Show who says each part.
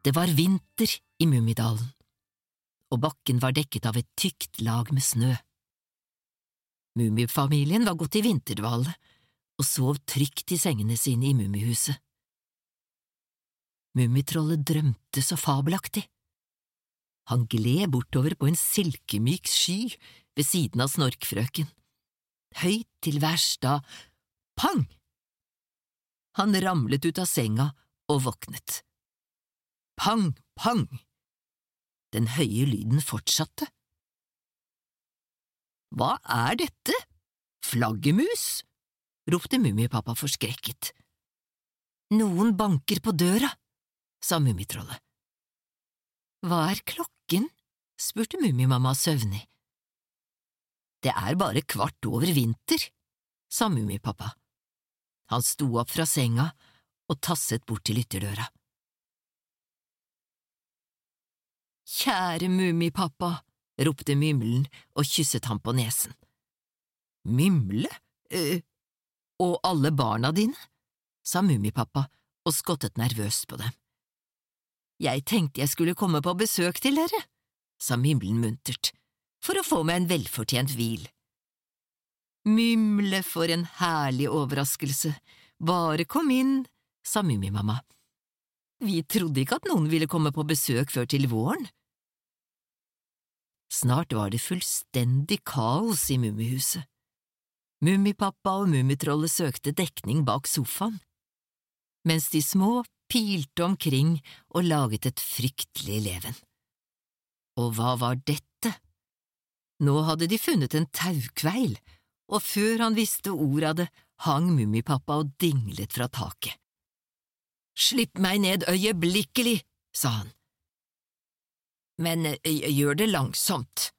Speaker 1: Det var vinter i Mummidalen, og bakken var dekket av et tykt lag med snø. Mummifamilien var gått i vinterdvale og sov trygt i sengene sine i Mummihuset. Mummitrollet drømte så fabelaktig. Han gled bortover på en silkemyk sky ved siden av Snorkfrøken. Høyt til værs da, pang! Han ramlet ut av senga og våknet. Pang, pang! Den høye lyden fortsatte. Hva er dette? Flaggermus? Ropte Mummipappa forskrekket. Noen banker på døra, sa Mummitrollet. Hva er klokken? Spurte Mummimamma søvnig. Det er bare 1:15, sa Mummipappa. Han sto opp fra senga og tasset bort til ytterdøra. Kjære Mummipappa, ropte Mymlen og kysset ham på nesen. Mymle? Og alle barna dine? Sa Mummipappa og skottet nervøst på dem. Jeg tenkte jeg skulle komme på besøk til dere, sa Mymlen muntert, for å få meg en velfortjent hvil. Mymle, for en herlig overraskelse, bare kom inn, sa Mummimamma. Vi trodde ikke at noen ville komme på besøk før til våren. Snart var det fullstendig kaos i Mummihuset. Mummipappa og Mummitrollet søkte dekning bak sofaen, mens de små pilte omkring og laget et fryktelig leven. Og hva var dette? Nå hadde de funnet en taukveil, og før han visste ordet av det, hang Mummipappa og dinglet fra taket. Slipp meg ned øyeblikkelig, sa han. Men gjør det langsomt,